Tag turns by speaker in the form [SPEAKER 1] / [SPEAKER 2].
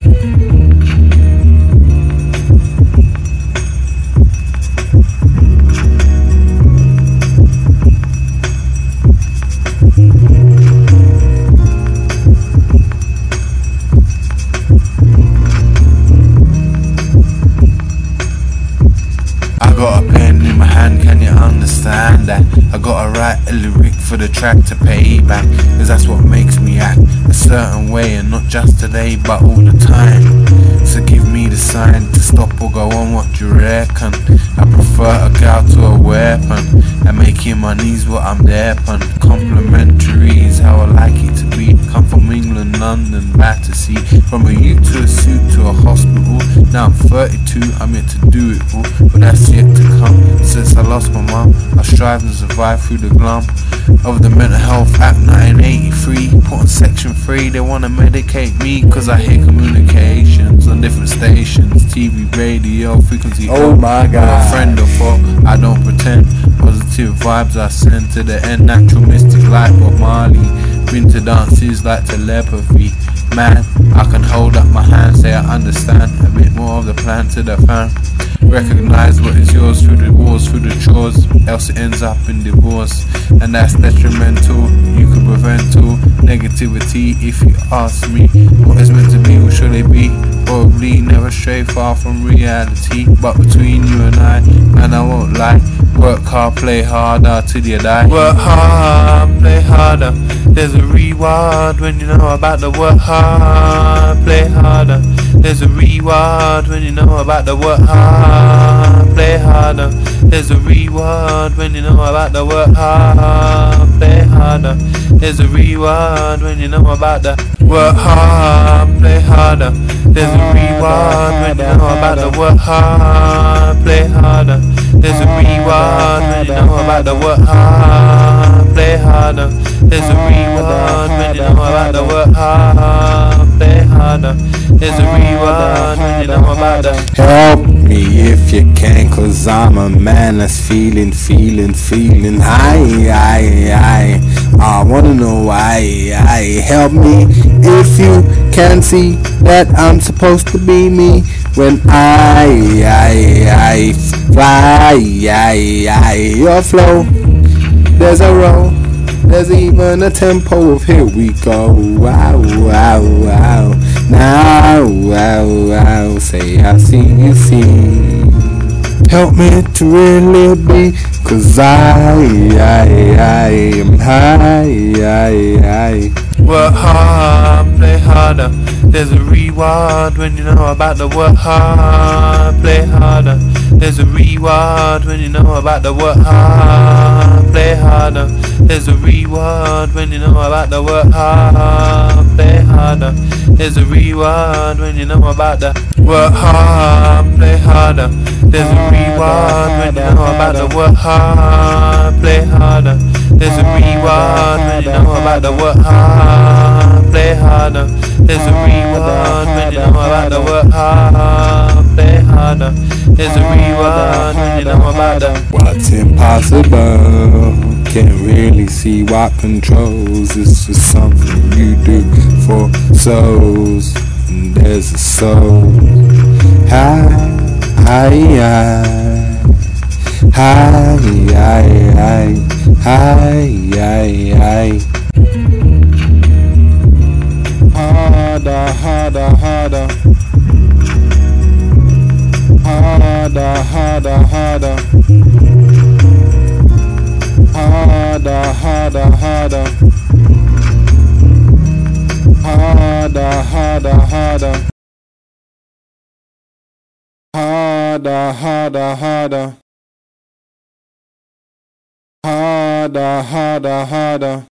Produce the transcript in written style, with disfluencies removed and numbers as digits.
[SPEAKER 1] I got a pen in my hand, can you understand that? I gotta write a lyric for the track to pay back, cause that's what makes me act a certain way, and not just today but all the time. So give me the sign to stop or go on, what you reckon? I prefer a gal to a weapon, and making my knees what I'm there pun. Complimentary is how I like it to be. Come from England, London, Battersea, from a youth to a suit to a hospital. Now I'm 32, I'm yet to do it all, but that's yet to come. Since I lost my mum, I strive and survive through the glum of the Mental Health Act 1983. Put on section 3, they wanna medicate me, cause I hear communications on different stations, TV, radio, frequency.
[SPEAKER 2] Oh my God.
[SPEAKER 1] A friend or foe, I don't pretend. Positive vibes I send to the end. Natural mystic like Bob Marley. Been to dances like telepathy. Man, I can hold up my hand, say I understand. A bit more of the plan to the fan. Recognize what is yours through the wars, through the chores, else it ends up in divorce, and that's detrimental. You could prevent all negativity if you ask me. What is meant to be, what should it be? Probably never stray far from reality, but between you and I, man, I won't lie. Work hard, play harder till you die. Work hard, play harder. There's a reward when you know about the work hard, play harder. There's a reward when you know about the work hard, play harder. There's a reward when you know about the work hard, play harder. There's a reward when you know about the work hard, play harder. There's a reward when you know about the work hard, play harder. There's a reward when you know about the work hard, play harder. There's a reward when you know about the work hard, play harder. There's a reward when you know about the.
[SPEAKER 2] Help me if you can, cause I'm a man that's feeling high. I wanna know why. Help me if you can see that I'm supposed to be me when I fly. Your flow, there's a roll, there's even a tempo of here we go. Wow. Now, say I see you see. Help me to really be, cause I am high.
[SPEAKER 1] Work hard, play harder. There's a reward when you know about the work hard, play harder. There's a reward when you know about the work hard, play harder. There's a reward when you know about the work hard, play harder. There's a reward when you know about the work hard, play harder. There's a reward when you know about the work hard, play harder. There's a reward when you know about the work hard, play harder. There's a reward when you know about the work hard, play harder. There's a reward when you know about the.
[SPEAKER 2] What's impossible? Can't really see what controls. This is something you do for souls, and there's a soul. High. Harder. Harder. Harder.